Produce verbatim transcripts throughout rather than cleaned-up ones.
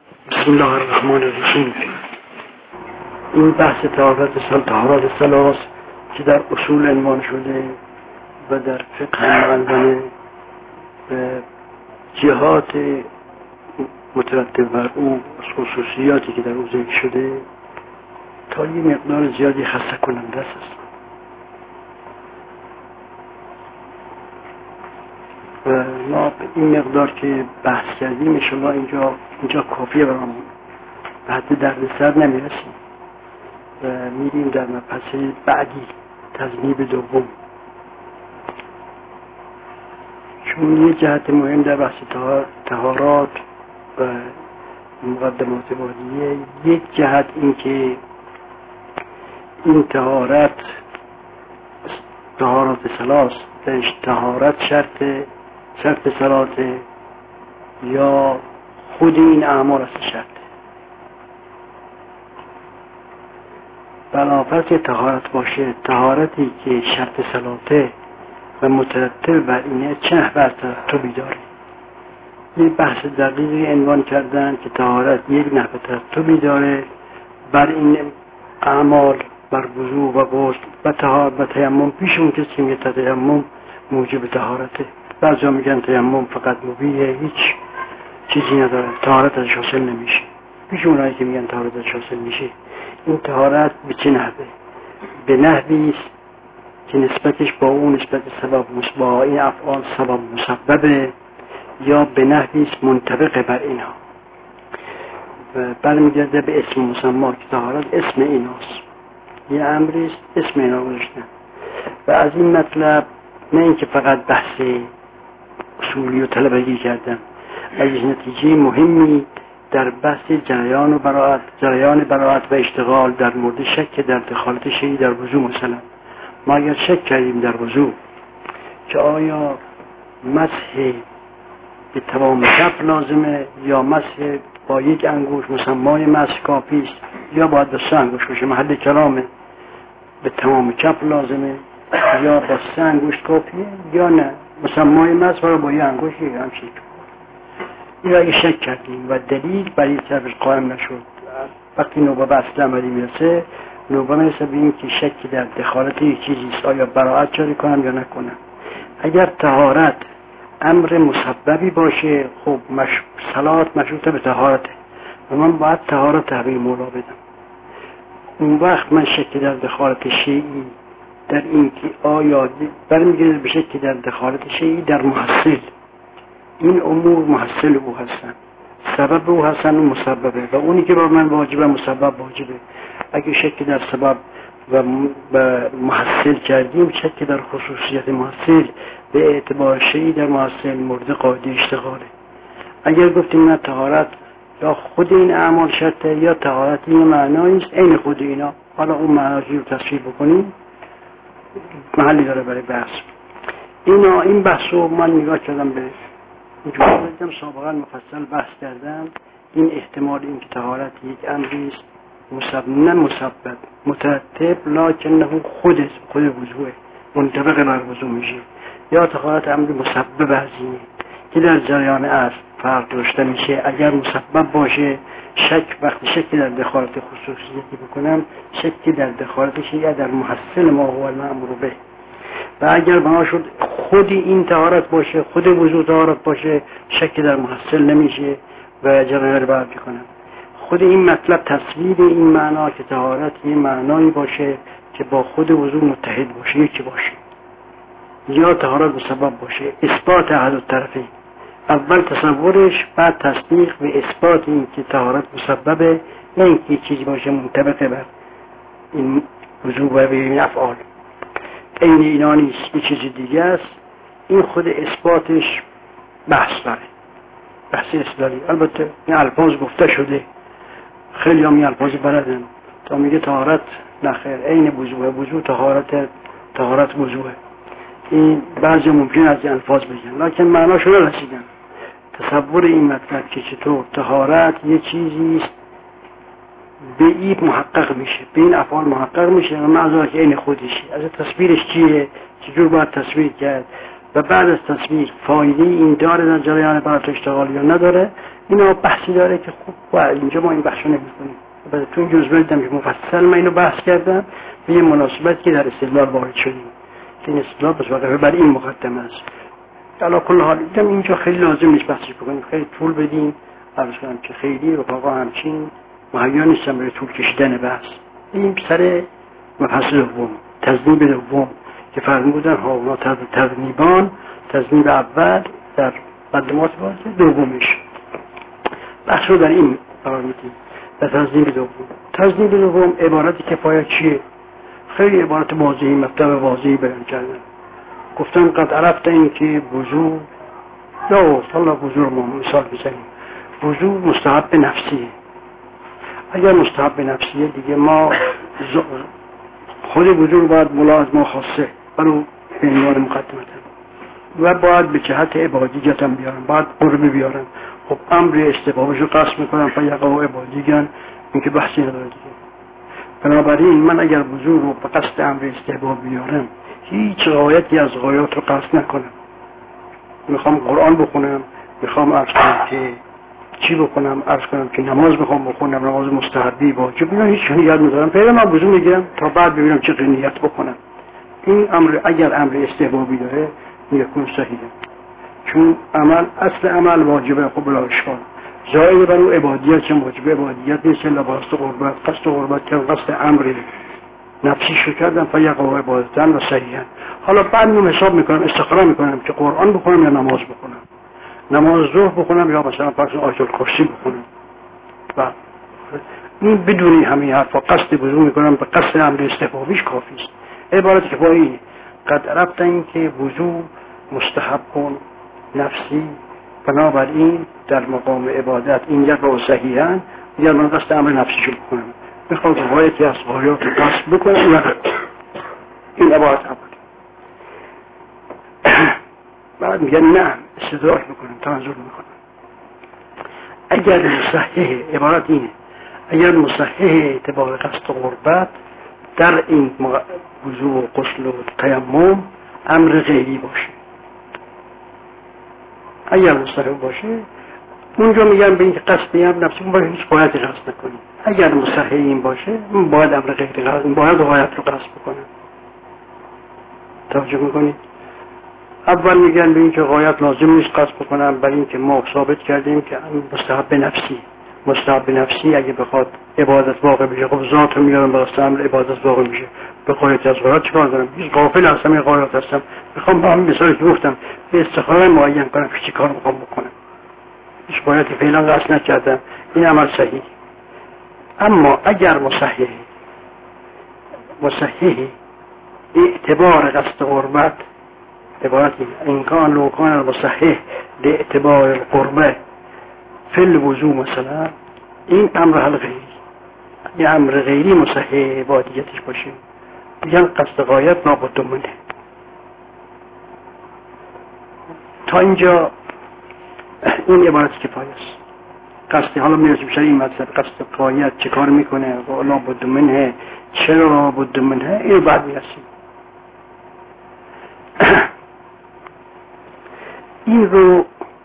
بسم الله الرحمن الرحیم. این بحث طهارت طهارت ثلاث که در اصول عنوان شده و در فقه معلمه به جهات مترتب بر او خصوصیاتی که در او ذکر شده تا یه مقدار زیادی خسته کننده است و ما به این مقدار که بحث کردیم انشاءالله اینجا اینجا کافیه برامون، به حد دردسر نمیرسیم و میریم در مبحث بعدی، تذنیب دوم. چون یه جهت مهم در بحث طهارات و مقدمات بعدیه، یک جهت این که این طهارت طهارت ثلاث بهش طهارت شرط شرط صلات یا خود این اعمال است شرط. بنابراین که طهارت باشه، طهارتی که شرط صلاته و مترتب بر اینه چه نحوه ترتبی داره. یه بحث دقیقی عنوان کردن که طهارت یک نحوه ترتبی داره بر این اعمال، بر وضو و غسل و طهارت و تیمم. پیش اون کسی میگه تیمم موجب طهارته، بعضی میگن تیمم فقط مبیه، هیچ چیزی نداره، طهارت ازش حاصل نمیشه. پیش اونایی که میگن طهارت ازش حاصل میشه، این طهارت به چه نحوه؟ به نحوی است که نسبتش با اون نسبت سبب با این افعال سبب مسببه، یا به نحوی است منطبق بر اینها و برمیگرده به اسم مسما که طهارت اسم ایناست، یه امری است اسم اینا گذاشتن. و از این مطلب نه اینکه فقط بحث اصولی و طلبگی کردم، از نتیجه مهمی در بحث جریان و براءت جریان براءت و اشتغال در مورد شک در دخالت شیعی در وضو. مثلا ما اگر شک کردیم در وضو که آیا مسح به تمام کف لازمه یا مسح با یک انگوش مسمای مسح کافی است یا باید با سه انگوش باشه، محل کلامه، به تمام کف لازمه یا با سه انگوش کافیه یا نه مسمای مسح رو با یک انگوش یا همچین. این را اگه شک کردیم و دلیل برای طرفش قائم نشد، وقتی نوبه به اصل عملی میرسه، نوبه میرسه به این که شک در دخالت یک چیزیست، آیا براءت جاری کنم یا نکنم. اگر طهارت امر مسببی باشه، خب مش... صلات مشروطه به طهارته و من باید طهارت تحویل مولا بدم. اون وقت من شک در دخالت شیعی در این که آیا برمیگرده به شک در دخالت شیعی در محصل، این امور محصل او هستن، سبب او هستن و مسببه و اونی که بر من واجبه مسبب واجبه. اگه شک در سبب و محصل کردیم، شک در خصوصیت محصل به اعتبار شیعی در محصل مورد قاعده اشتغاله. اگر گفتیم نه طهارت یا خود این اعمال شرطه یا طهارت این معنایی است عین خود اینا، حالا اون معنایی رو تصویر بکنیم محلی داره برای بحث. اینا این بحثو من نگاه کردم به اینجوری بودم، سابقا مفصل بحث کردم این احتمال این که طهارت یک امری است مسبب نه مسبب مترتب لکنه خود خود وضوء منطبق بر وضوء میشه، یا طهارت امری مسبب هزینه که در جریان اصل فرق داشته میشه. اگر مسبب باشه شک، وقتی شک در دخالت خصوصیتی بکنم، شک در دخالتش یا در محصل ما هو المأمور به. و اگر بنا شد خود این طهارت باشه، خود وضوء طهارت باشه، شک در محصل نمیشه و جریان رو برد کنم. خود این مطلب تصویر این معنا که طهارت یه معنایی باشه که با خود وضوء متحد باشه، یکی باشه، یا طهارت مسبب باشه، اثبات احد الطرفین. اول تصورش، بعد تصدیق به اثبات این که طهارت مسببه، نه اینکه یه چیزی باشه منطبق بر این وضوء و به این افعال. این اینا نیست، یه چیز دیگه است. این خود اثباتش بحث داره، بحث استدلالی. البته این الفاظ گفته شده، خیلی هم این الفاظ بلدن تا میگه طهارت نخیر عین وضوء، وضوء طهارت، طهارت وضوء. این بعضی ممکن از این الفاظ بگن لکن معناشو نرسیدن. تصور این مطلب که چطور طهارت یه چیزی است به این محقق میشه، به این افعال محقق میشه و معذرت که این خودشه. از تصویرش چیه، چجور باید تصویر کرد و بعد از تصویر فایده این داره در جریان عبارت اشتغال یا نداره، اینا بحثی داره که خوب و اینجا ما این بحثو نمی‌کنیم. بعد تو این جزوه دیدم که مفصل من اینو بحث کردم به یه مناسبتی که در استدلال وارد شدیم که این استدلال بس واقعا برای این مقدمه است. علا کل حال دیدم اینجا خیلی لازم نیست بحثش بکنیم، خیلی طول بدیم. عرض کنم که خیلی رفقا همچین مهیا نیستم برای طول کشیدن بحث. این سر مبحث دوم، تذنیب دوم که فرمودن ها اونا تذنیبان، تذنیب اول در مقدمات باشه، دومش بحث رو در این قرار میدیم. در تذنیب دوم، تذنیب دوم عبارت کفایت چیه؟ خیلی عبارت واضحی، مطلب واضحی بیان کردن. گفتن قد عرفت این که وضو یا صلا وضو رو ما مثال بزنیم، وضو مستحب نفسیه. اگر مستحب نفسیه دیگه ما خود وضو رو باید ملاحظ ما خاصه برای به عنوان مقدمت و باید به جهت عبادیت هم بیارم، باید قربی بیارم. خب امر استحبابش رو قصد میکنم فیقا و عبادیگن، این که بحثی نداره دیگه. بنابراین من اگر وضو رو به قصد امر استحباب بیارم هیچ غایتی از غایات رو قصد نکنم. میخوام قرآن بخونم، میخوام عرض کنم که چی بکنم، عرض کنم که نماز میخوام بخونم، نماز مستحبی واجب، اینا هیچ نیت ندارم. فعلا من وضو میگیرم تا بعد ببینم چه نیت بکنم. این امر اگر امر استحبابی داره نیکون صحیحه، چون عمل اصل عمل واجبه. خب بلا اشکال زائد بر اون عبادیت چه واجبه عبادیت نیست الا با قصد قربت. قصد قربت که قصد امر نفسی شو کردم فیقا عبادتن و صحیحن. حالا بعد من حساب میکنم، استخاره میکنم که قرآن بخونم یا نماز بخونم، نماز ظهر بخونم یا مثلا فرض آیت الکرسی بخونم. و این بدون همین حرفا قصد وضو میکنم به قصد امر استحبابیش کافی است. عبارت کفایی قد عرفت این که وضو مستحب کن نفسی، بنابراین در مقام عبادت این یک رو صحیحن یا من قصد امر نفسی شو بکنم، میخواد روایتی از غایات رو قصد بکنم یا این عبارت عبود. بعد میگن نه استدراک میکنم، تنظر میکنم. اگر مصحح عبارت اینه، اگر مصحح اعتبار قصد قربت در این وضو و غسل و تیمم امر غیری باشه، اگر مصحح باشه اونجا میگن به این که قصدی هم نفسی باید هیچ غایتی قصد نکنیم. اگر مصحح این باشه باید امر غیری قصد، باید غایت رو قصد بکنم. توجه میکنید؟ اول میگن به این که غایت لازم نیست قصد بکنم، برای این که ما ثابت کردیم که مستحب نفسی، مستحب نفسی اگه بخواد عبادت واقع بشه خب ذات رو میارم به قصد امر عبادت واقع میشه. به غایت از غایت چیکار دارم؟ هیچ غافل هستم این غایت هستم. میخوام با همین مثالی که گفتم به استخاره معین کنم که چی کار میخوام بکنم، هیچ غایتی فعلا قصد نکردم، این عمل صحیح. اما اگر مصحح مصحح اعتبار قصد قربت، عبارت این کان لو کان المصحح لاعتبار القربه فی الوضو مثلا، این امر حل غیری، یه امر غیری مصحح عبادیتش باشه میگن قصد غایت نابد منه. تا اینجا این عبارت کفایه است. قصد حالا میرسیم سر این مطلب قصد غایت چه کار میکنه و نابد منه، چرا نابد منه، این بعد میرسیم. این رو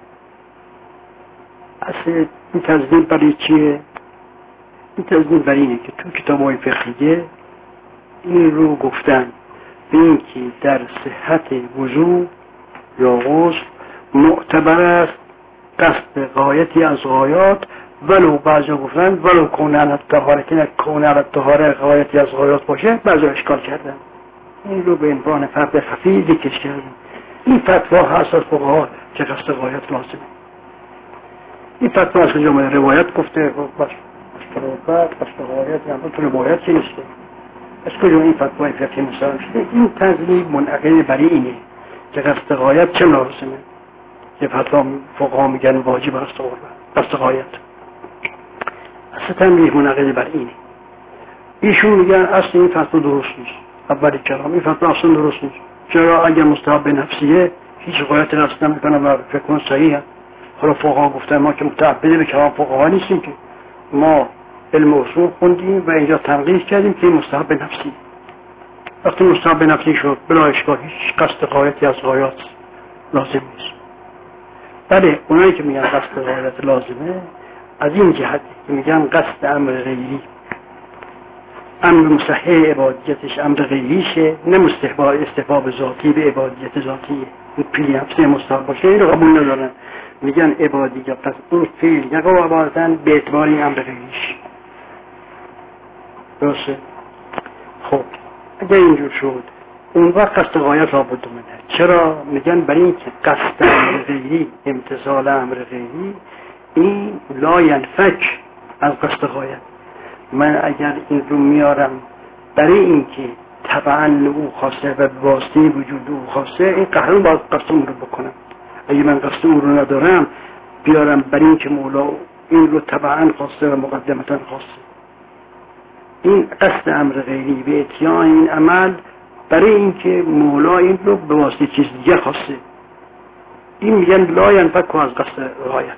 اصل این تذنیب برای چیه؟ این تذنیب برای اینه که تو کتاب‌های فقهیه این رو گفتن به این که در صحت وضو یا غسل معتبر است قصد غایتی از غایات، ولو بعضی گفتن ولو کون علی الطهاره، که کون علی الطهاره غایتی از غایات باشه، بعضی اشکال کردن. این رو به عنوان فرد خفی ذکر کردن. این فتوا هست از فقها که قصد غایت لازمه. این فتوا از کجا اومده؟ روایت گفته بس قربت قصد غایت، یعنی تو روایت چی نیسته؟ از کجا این فتوای فقهی مثلا شده؟ این تذنیب منعقد برای اینه که قصد غایت چه لازمه. یه فتوا فقها میگن واجب قصد قربت قصد غایت، اصلا تنبیه منعقد برای اینه. ایشون میگن اصلا این فتوا درست نیست. اولی کلام این فتوا اصلا درست نیست. چرا؟ اگر مستحب نفسیه هیچ غایت قصد نمیکنه و فکر کنم صحیحه. حالا فقها گفتن ما که متعبد به کلام فقها نیستیم، که ما علم اصول خوندیم و اینجا تنقیح کردیم که مستحب نفسی. وقتی مستحب نفسی شد بلا اشکال هیچ قصد غایتی از غایات لازم نیست. بله اونایی که میگن قصد غایت لازمه از این جهت که میگن قصد امر غیری امر مصحح عبادیتش امر غیریشه، نه مستحباب استحباب ذاتی به عبادیت ذاتیه. این پیلی نفسه مستحب باشه این رو قبول ندارن، میگن عبادیت پس این فعل یقع عبادتن به اعتبار این امر غیریش. درسته؟ خب اگر اینجور شد اون وقت قصد غایت را بود منه. چرا؟ میگن برای این که قصد امر غیری امتثال امر غیری این لا ینفک از قصد غایت. من اگر این رو میارم برای این که طبعا او خواسته و واسطه وجود او خواسته، این قهرم باید قصد اون رو بکنم. اگه من قصد اون رو ندارم بیارم برای این که مولا این رو طبعا خواسته و مقدمتا خواسته، این قصد امر غیری به اتیان این عمل برای این که مولا این رو به واسطه چیز دیگه خواسته، این میگن لا ینفک از قصد غایت.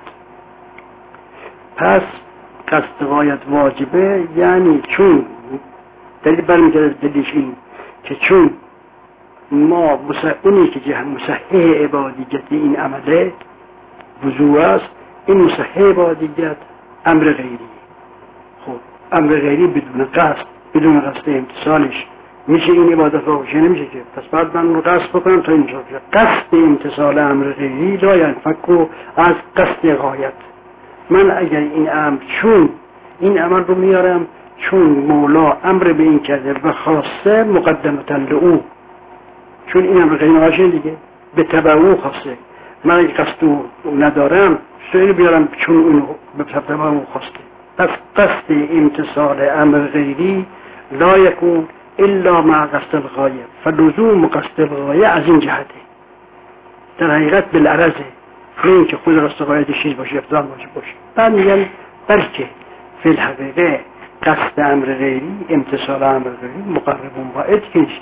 پس قصد غایت واجبه، یعنی چون دلیل برمیگرده دلیلش این که چون ما اونی که جهت مصحح عبادیت این عمله وضوع است، این مصحح عبادیت امر غیری. خب امر غیری بدون قصد بدون قصد امتصالش میشه این عبادت را بشه؟ نمیشه که. پس بعد من رو قصد بکنم تا اینجا بشه. قصد امتصال امر غیری لا ینفک از قصد غایت. من اگر این امر چون این امر رو میارم چون مولا امر به این کرده و خواسته مقدمتا لعو، چون این امر غیری نباشه دیگه به تبع او خواسته، من اگه قصد او ندارم سویل بیارم چون اونو به تبع او خواسته. پس قصد امتصال امر غیری لا یکون الا مع قصد الغایه، فلزوم قصد الغایه از این جهته در حقیقت بالعرضه، نه اینکه خود قصد غایت چیز باشه افضل باشه باشه. بعد میگن بلکه فی الحقیقه قصد امر غیری امتصال امر غیری مقرب و مبعد که نیست،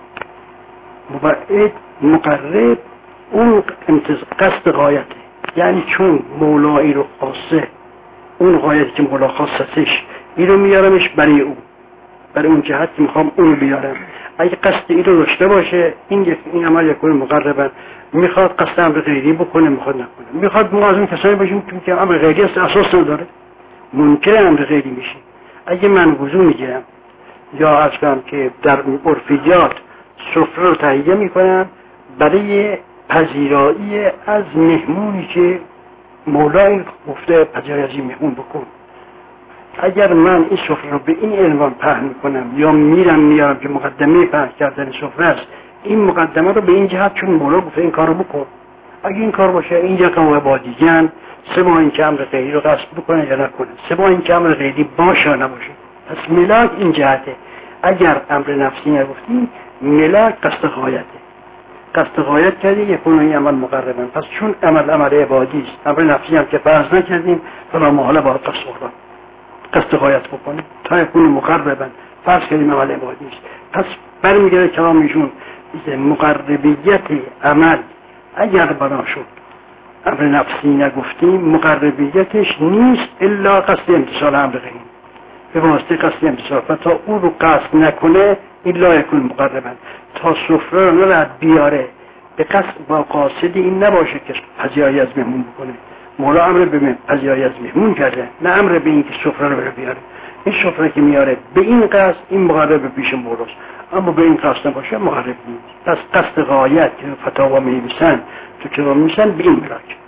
مبعد مقرب اون قصد غایته، یعنی چون مولایی رو خاصه اون غایتی که مولا خاصتش این رو میارمش برای اون، برای اون جهت که میخوام اون بیارم. اگه قصد این رو داشته باشه این این عمل یکون مقربا، میخواد قصد امر غیری بکنه میخواد نکنه، میخواد ما از اون کسایی باشیم که امر غیری اساس نداره منکر امر غیری میشه. اگه من وضو میگیرم یا عرض کنم که در عرفیات سفره رو تهیه میکنم برای پذیرایی از مهمونی که مولا این گفته پذیرایی از این مهمون بکن، اگر من این سفره رو به این عنوان پهن میکنم یا میرم میارم که مقدمه پهن کردن سفره است، این مقدمه رو به این جهت چون مولا گفته این کار رو بکن، اگه این کار باشه این یقم و بادیگن سه با این که امر غیری رو قصد بکنه یا نکنه، سه با این که امر غیری باشه یا نباشه. پس ملاک این جهته. اگر امر نفسی نگفتیم ملاک قصد غایته، قصد غایت کردی یکون این عمل مقربن. پس چون عمل عمل عبادی است، امر نفسی هم که فرض نکردیم فلا محاله باید قصد غایت قصد غایت بکنیم تا یکون مقربن، فرض کردیم عمل عبادی است. پس برمیگرده کلامشون مقربیت عمل اگر بنا شد امر نفسی نگفتیم مقربیتش نیست الا قصد امتصال امر غیری، به واسطه قصد امتصال. و تا اون رو قصد نکنه الا یکون مقربا، تا سفره رو نرد بیاره به قصد با قاصد این نباشه که پذیرایی از مهمون بکنه. مولا امر به پذیرایی از مهمون کرده، نه امر به این که سفره رو بیاره. این سفره که میاره به این قصد این مقرب پیش مولاست، اما به این قصد نباشه مقرب نیست. پس قصد غایت که فتاوا می‌نویسن تو کتاب می‌نویسن به این ملاک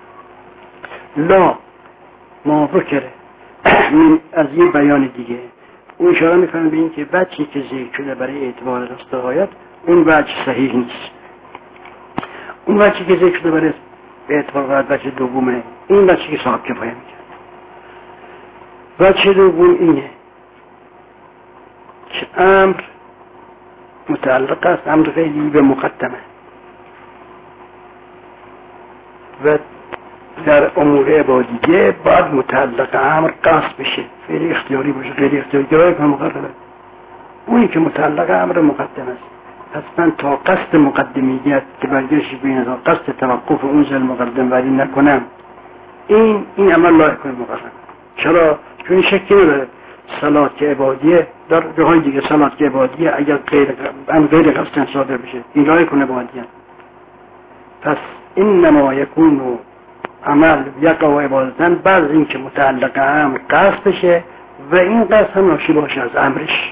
لا ما بکره من از یه بیان دیگه اون اشاره میکنه به این که وجهی که ذکر شده برای اعتبار قصد غایت اون وجه صحیح نیست. اون وجهی که ذکر شده برای اعتبار غایت وجه دومه، این وجهی که صاحب کفایه میگه. وجه دوم اینه که امر متعلق است امر غیری به مقدمه و در امور عبادیه باید متعلق امر قصد بشه، فعل اختیاری باشه، غیر اختیاری جایی که مقدمه. اونی که متعلق امر مقدم است. پس من تا قصد مقدمیت که برگشت بین تا قصد توقف اون زل مقدم ولی نکنم این این عمل لا یکون مقدم. چرا؟ چون این شکی نداره صلات که عبادیه در جاهای دیگه صلات که عبادیه اگر غیر ام غیر قصد صادر بشه این لا یکون عبادیه. پس انما یکون عمل یقع عبادتن بعد از اینکه متعلق امر قصد بشه و این قصد هم ناشی باشه از امرش.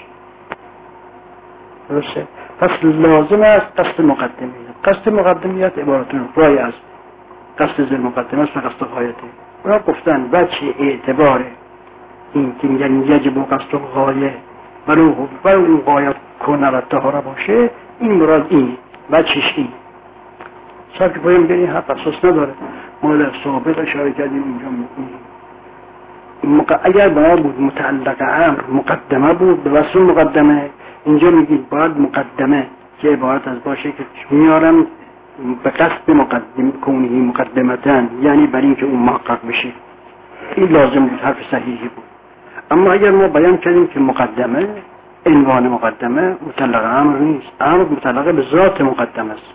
درسته؟ پس لازم است قصد مقدمیت. قصد مقدمیت عبارت رای از قصد ذل مقدمه است و قصد غایته. اونا گفتن وجه اعتبار این که میگن یجب قصد غایه ولو ولو این غایت کنه و طهاره باشه، این مراد اینه، وجهش این. شاید که باید بگیم حق اساس نداره. ما در سابق اشاره کردیم اینجا میگیم اگر باید بود متعلق امر مقدمه بود به وصف مقدمه، اینجا میگید باید مقدمه که عبارت از باشه که میارم به قصد مقدم کونهی مقدمتن، یعنی برای اینکه اون محقق بشه. این لازم بود، حرف صحیحی بود. اما اگر ما بیان کردیم که مقدمه عنوان مقدمه متعلق امر نیست، امر متعلق به ذات مقدمه است.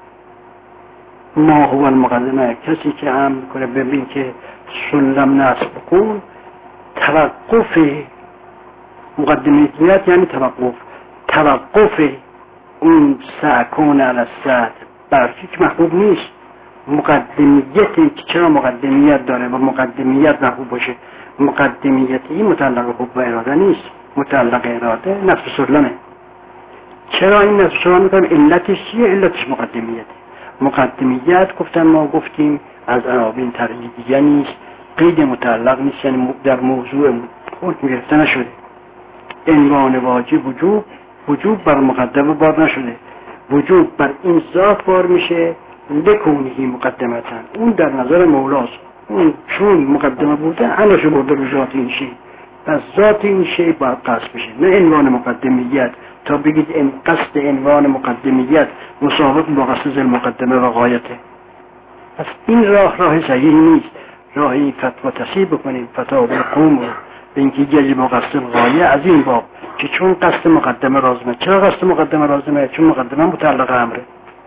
ما هو المقدمه، کسی که امر کنه ببین که سلم نصب کن، توقف مقدمیت یعنی توقف توقف اون سکون علی السطح بر فکر محبوب نیست. مقدمیتی که چرا مقدمیت داره و مقدمیت محبوب باشه، مقدمیتی متعلق حب و اراده نیست، متعلق اراده نفس سلمه. چرا این نفس سلمه میکنم؟ علتش چیه؟ علتش مقدمیت. مقدمیت گفتن ما گفتیم از عناوین تقییدیه نیست، قید متعلق نیست، یعنی در موضوع خود گرفته نشده. عنوان واجب وجوب، وجوب بر مقدمه بار نشده، وجوب بر این ذات بار میشه لکونهی مقدمتن. اون در نظر مولاست، اون چون مقدمه بوده همشو برده به ذات این شی، پس ذات این شی باید قصد بشه، نه عنوان مقدمیت. تا بگید این قصد عنوان مقدمیت مساوات با قصد ذل مقدمه و غایته. پس این راه راه صحیح نیست. راهی فتوا تصحیح بکنیم، فتوا بقوم به اینکه یجب با قصد غایه از این باب که چون قصد مقدمه لازمه. چرا قصد مقدمه لازمه؟ چون مقدمه متعلق امره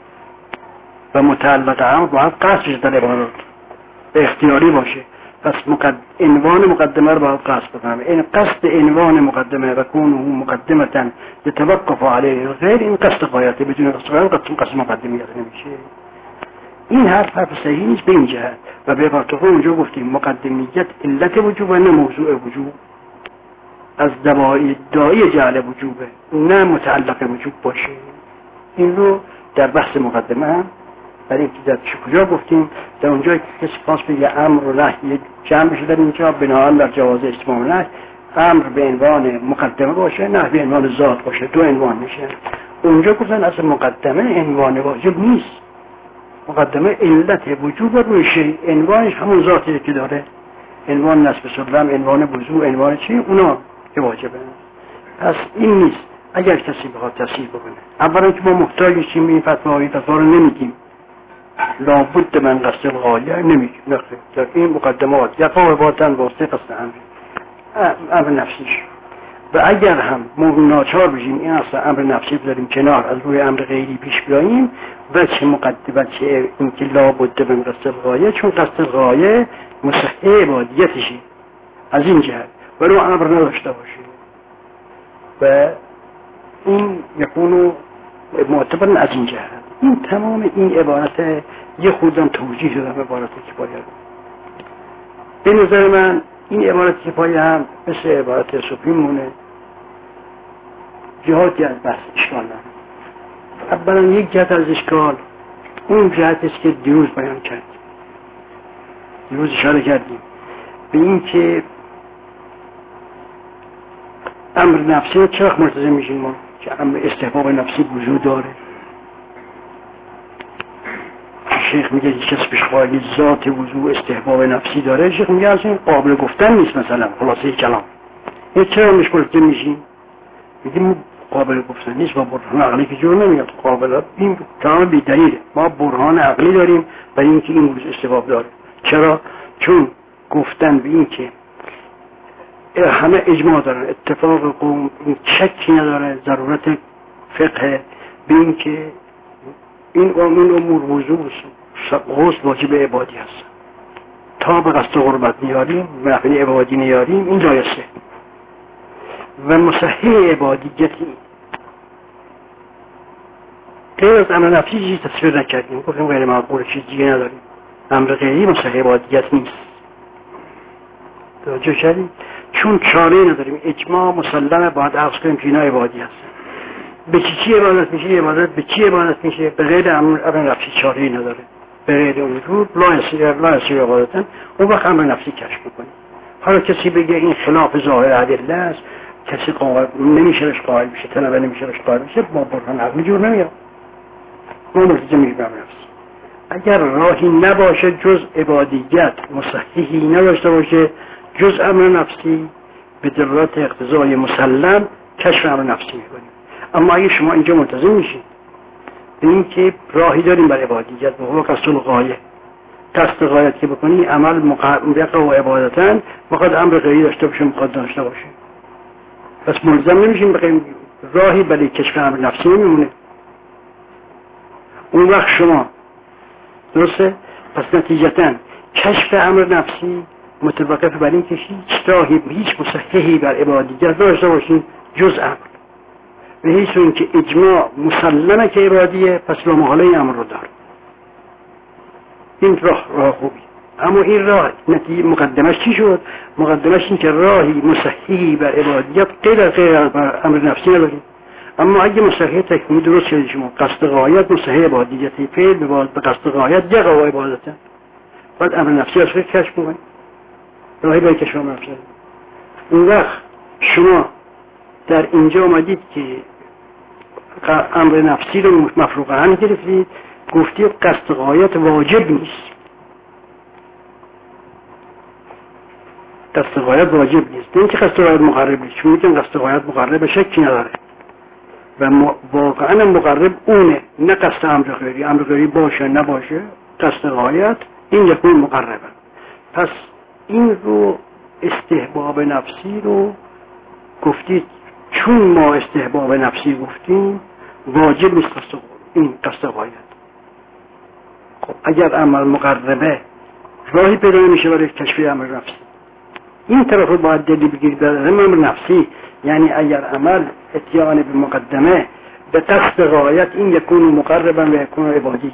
و متعلق امر باید قصدش در عبارات اختیاری باشه. پس مقد... عنوان مقدمه رو باید قصد بکنم. این قصد عنوان مقدمه و کونه مقدمتن یتوقف علیه غیر، این قصد غایته. بدون قصد غایت قصد قصد مقدمیت نمیشه. این حرف حرف صحیح نیست به این جهت. و به عبارت خود اونجا گفتیم مقدمیت علت وجوب و نه موضوع وجوب، از دواعی داعی جعل وجوبه، نه متعلق وجوب باشه. این رو در بحث مقدمه هم برای اینکه در کجا گفتیم، در اونجا که کسی خواست بگه امر و نهی جمع بشه در اینجا بناهن در جواز استمام نهی، امر به عنوان مقدمه باشه، نهی به عنوان ذات باشه، دو عنوان میشه. اونجا گفتن اصلا مقدمه عنوان واجب نیست، مقدمه علت وجوب روی شیء، عنوانش همون ذاتی که داره، عنوان نصب سلم، عنوان وضو، عنوان چی، اونا که واجبه. پس این نیست. اگر کسی بخواد تصحیح بکنه، اولا که ما محتاج چیم این فتوا، این فتوا رو نمیگیم، لابد من قصد الغایه نمیگیم، در این مقدمات یقع عبادتن واسطه قصد امر امر نفسیش. و اگر هم ما ناچار بشیم این اصلا امر نفسی بذاریم کنار، از روی امر غیری پیش بیاییم، و چه مقدمه چه این که لابد من قصد الغایه، چون قصد الغایه مصحح عبادیتشی از این جهت ولو امر نداشته باشه. و این یکونو معتبر از این جهت. این تمام این عبارت یه خودم توجیه دادم عبارت کفایه. به نظر من این عبارت کفایه هم مثل عبارت صوفی مونه، جهاتی از بحث اشکال دارم. اولا یک جهت از اشکال اون جهت است که دیروز بیان کرد، دیروز اشاره کردیم به این که امر نفسی چرا مرتضی میشین ما که امر استحباب نفسی وجود داره. شیخ میگه کسی پیش خواهی ذات وضوع استحباب نفسی داره، شیخ میگه از این قابل گفتن نیست. مثلا خلاصه کلام این چرا مش مرتضی میشین؟ میگه قابل گفتن نیست با برهان عقلی که جور نمیاد. قابل این کلام بی دلیله. ما برهان عقلی داریم برای اینکه این وضوع استحباب داره. چرا؟ چون گفتن به این که همه اجماع دارن، اتفاق قوم، این شکی نداره، ضرورت فقه به این که این این امور وضوع غسل واجب عبادی هست. تا به قصد قربت نیاریم و نفعی عبادی نیاریم این جایسته و مصحح عبادیتی. غیر از امر نفسی چیزی تصویر نکردیم، گفتیم غیر معقول، چیزی نداریم. امر غیری مصحح عبادیت نیست. توجه کردید؟ چون چاره نداریم، اجماع مسلمه، باید عرض کنیم که اینا عبادی هست. به چی چی عبادت میشه؟ عبادت به چی عبادت میشه؟ به غیر امر امر نفسی چاره نداره. به غیر اون رو لا یصیر لا یصیر عبادتن، اون وقت امر نفسی کشف میکنیم. حالا کسی بگه این خلاف ظاهر ادله است، کسی قائل نمیشه بهش قائل بشه، طلبه نمیشه بهش قائل بشه، با برهان عقلی جور نمیاد. ما ملتزم میشیم امر نفسی. اگر راهی نباشه جز عبادیت، مصححی نداشته باشه جز امر نفسی، به دلالت اقتضای مسلم کشف امر نفسی میکنیم. اما اگه شما اینجا ملتزم میشید به این که راهی داریم برای عبادیت، به هو قصد الغایه، قصد غایت که بکنی عمل مقابل و عبادتن، میخواد امر غیری داشته باشه، میخواد داشته باشه، پس ملزم نمیشیم بقیم راهی برای کشف امر نفسی نمیمونه. اون وقت شما درسته؟ پس نتیجتاً کشف امر نفسی متوقف بر این که هیچ راهی هیچ مصححی بر عبادیت داشته باشیم جز امر، به هیچ اون که اجماع مسلمه که عبادیه، پس لا محاله این امر رو دار. این راه راه خوبی. اما این راه نتیجه مقدمش چی شد؟ مقدمش این که راهی مصححی بر عبادیت غیر از غیر بر امر نفسی نداریم. اما اگه مصحح تکمیل درست شده شما قصد غایت مصحح عبادیتی فعل به قصد غایت یقع عبادته، بعد امر نفسی از خود کشف میکنید، راهی باید کشف امر نفسی. اون وقت شما در اینجا آمدید که امر نفسی رو مفروغ عنه گرفتید، گفتید قصد غایت واجب نیست، قصد غایت واجب نیست، نه اینکه قصد غایت مقرب نیست، چون میگن قصد غایت مقرب شکی نداره و واقعا مقرب اونه، نه قصد امر غیری. امر غیری باشه نباشه قصد غایت این یکون مقربه. پس این رو استحباب نفسی رو گفتید، چون ما استحباب نفسی گفتیم واجب نیست قصد این قصد غایت. خب اگر عمل مقربه راهی پیدا نمیشه برای کشف امر نفسی، این طرف رو باید دلی بگیرید در امر نفسی، یعنی اگر عمل اتیان به مقدمه به قصد غایت این یکون مقربا و یکون عبادی،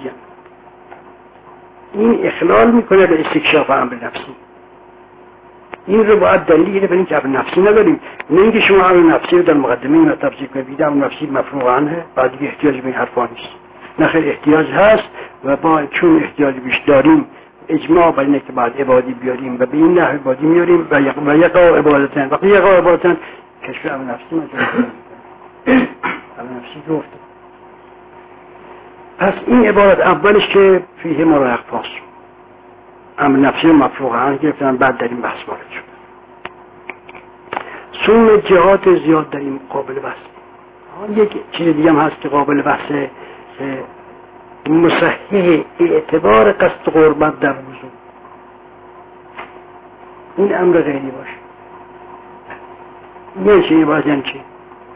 این اخلال میکنه به استکشاف امر نفسی. این رو باید دلیل به این که امر نفسی نداریم، نه اینکه شما امر نفسی رو در مقدمه این تفسیر کنید امر نفسی مفروغ عنه بعد احتیاج به این حرفا نیست. نه خیر، احتیاج هست و با چون احتیاج بیش داریم اجماع بر اینه که بعد عبادی بیاریم و به این نحو عبادی میاریم و یک و یقا عبادتن وقتی یقا عبادتن کشف امر نفسی مجرد امر نفسی گفت. پس این عبارت اولش که فیه مراحق پاس امر نفسی مفروغ عنه گرفتن، بعد در این بحث وارد شد. سوم جهات زیاد در این قابل بحث. یک چیز دیگه هم هست که قابل بحثه، مصحح اعتبار قصد قربت در وضو. این امر غیری باشه. یعنی چی؟ باید یعنی چی؟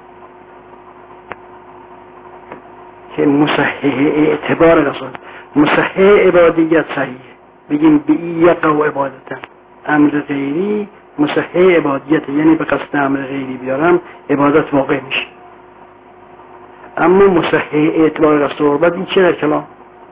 که مصحح اعتبار قصد مصحح عبادیت صحیحه، بگیم به یقع و عبادتن. امر غیری مصحح عبادیت، یعنی به قصد امر غیری بیارم عبادت واقع میشه. اما مصحح اعتبار قصد قربت این چه در کلام؟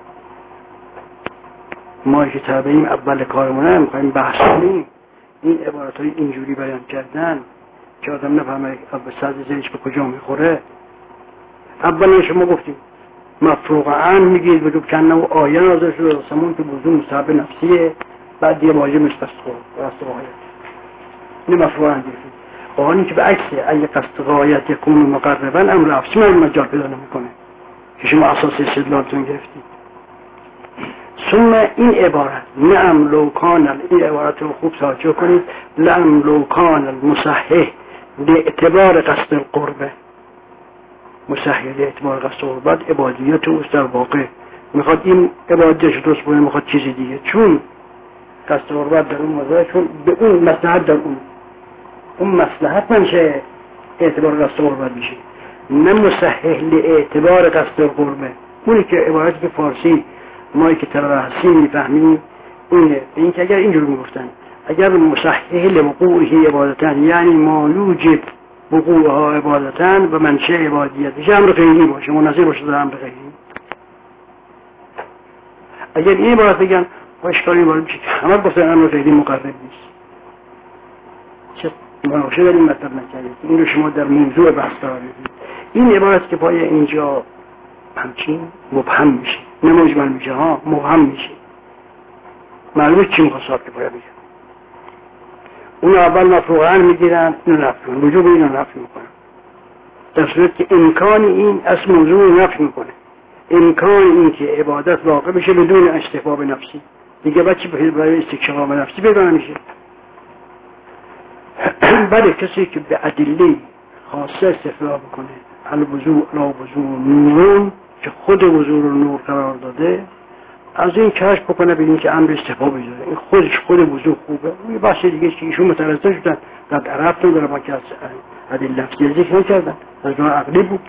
ما که تابعیم اول کارمونه میخواییم بحث کنیم این عبارت های اینجوری بیان کردن که آدم نفهمه به صد زیرش به کجا میخوره. اولا شما گفتیم مفروغ عنه میگید وجوب کنه و آیه نازل شده رسمون که وضو مستحب نفسیه، بعد یه واجب مش قصد غایت. این مفروغ عنه گفتیم. آنی که به عکسه اگه قصد غایت یکون مقربا امر نفسی من مجال پیدا نمیکنه که شما اساس استدلالتون گرفتید. ثم این عبارت نعم لو کان، این عبارت رو خوب توجه کنید، لعم لو کان المصحح باعتبار قصد القربه، مصحح باعتبار قصد القربت عبادیت اوست در واقع، میخواد این عبادیتش درست بونه، میخواد چیزی دیگه، چون قصد القربت در اون موضوع، چون به اون مصلحت در اون اون مصلحت منشه اعتبار قصد القربت میشه، نه مصحح لاعتبار قصد القربه. اونی که عبارتی که فارسی مایی که ترحسی میفهمیم اینه، این که اگر اینجور میگفتن اگر مصحح لوقوعه عبادتن یعنی ما یوجب وقوعها عبادتن و منشأ عبادیت میشه امر غیری باشه، مناظر باشه در امر غیری، اگر این عبارت بگن با اشکالی وارد میشه که همه گفتن امر غیری مقرر نیست. چه مناقشه در این مطلب نکردید، این رو شما در موضوع بحث قرار بدید. این عبارت که پای اینجا همچین مبهم میشه، نه مجمل میشه، ها مبهم میشه، معلومه چی میخواست که پایا بگه. اون اول مفروغان میگیرن، اینو نفی میکنن، وجوب اینو نفی میکنن، در صورت که امکان این از موضوع نفی میکنه، امکان این که عبادت واقع بشه بدون استحباب نفسی، دیگه بچه برای استکشاف نفسی پیدا نمیشه. بله کسی که به ادله خاصه استفاده بکنه، الوضوء لا وضوء نورون، که خود وضوء رو نور قرار داده، از این کشف بکنه ببینید که امر استحباب داره، این خودش خود وضوء خوبه. این بحث دیگه که ایشون مترجم شدن در عرب تو داره، ما که از ادله لفظی ذکر نکردن، از نوع عقلی بود.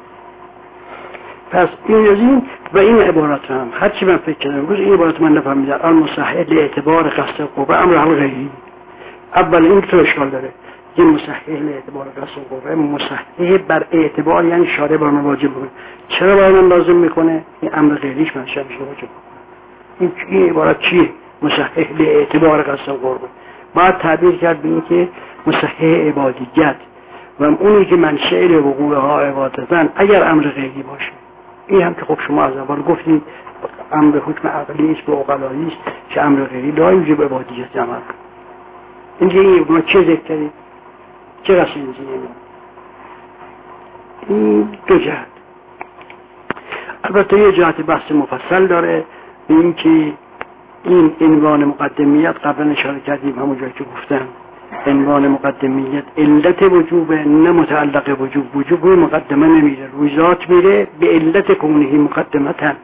پس این از این و این عبارت هم هرچی من فکر کردم روز این عبارت من نفهمیدم، المصحح لاعتبار قصد القوه امر حل غیری. اول این تو اشکال داره، یه مصحح لاعتبار قصد القوه، مصحح بر اعتبار یعنی شارع بر من واجب بکنه. چرا بر من لازم میکنه؟ این امر غیریش منشأ میشه واجب. این این عبارت چیه؟ مصحح لاعتبار قصد القوه. باید تعبیر کرد به این که مصحح عبادیت و اونی که منشأ وقوع ها عبادتن اگر امر غیری باشه. این هم که خب شما از اول گفتید امر حکم عقلی است و عقلایی است که امر غیری لا یوجب عبادیت عمل. اینجا این ما چه ذکر کردید؟ چه رسید این دو جهت. البته یه جهت بحث مفصل داره به این که این عنوان مقدمیت قبلا اشاره کردیم همون جایی که گفتم عنوان مقدمیت علت وجوب نه متعلق وجوب، وجوب روی مقدمه نمیره، روی ذات میره به علت کونه مقدمتن.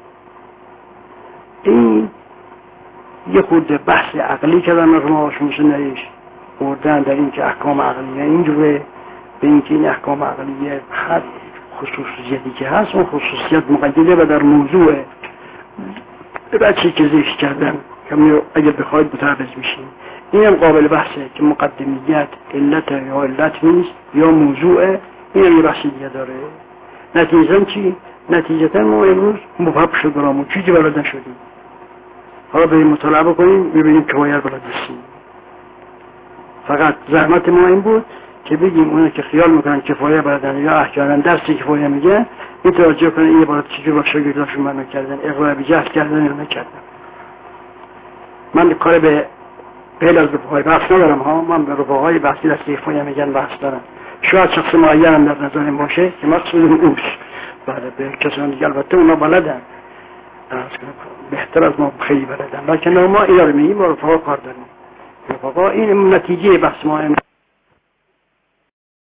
این یه خود بحث عقلی کردن رو ما شموش نریش بردن در این که احکام عقلیه اینجوره، به این که این احکام عقلیه هر خصوصیتی که هست اون خصوصیت مقیده و در موضوع بچه که ذکر کردن که اگر بخواید متعرض میشین این هم قابل بحثه که مقدمیت علت یا علت نیست یا موضوعه. این هم یه بحث دیگه داره. نتیجه چی؟ نتیجه ما امروز مبهم شد برامون چیزی بلد نشدیم، حالا بریم مطالعه بکنیم ببینیم که باید بلد بسیم. فقط زحمت ما این بود که بگیم اونه که خیال میکنن کفایه بلدن یا احیانا درسی کفایه میگن این توجه کنن این عبارت چجور با شاگرداشون معنا کردن، اقرار به جهل کردن یا نکردن. من کار به غیر از رفقای بحث ندارم ها، من به رفقای بحثی در کفایه میگن بحث دارم. شاید شخص معین هم در نظرم باشه که مقصود اوست، بله به کسان دیگه البته اونا بلدن بهتر از ما خیلی بلدن، لکن ما اینا رو میگیم با رفقا کار داریم. رفقا این نتیجه بحث ما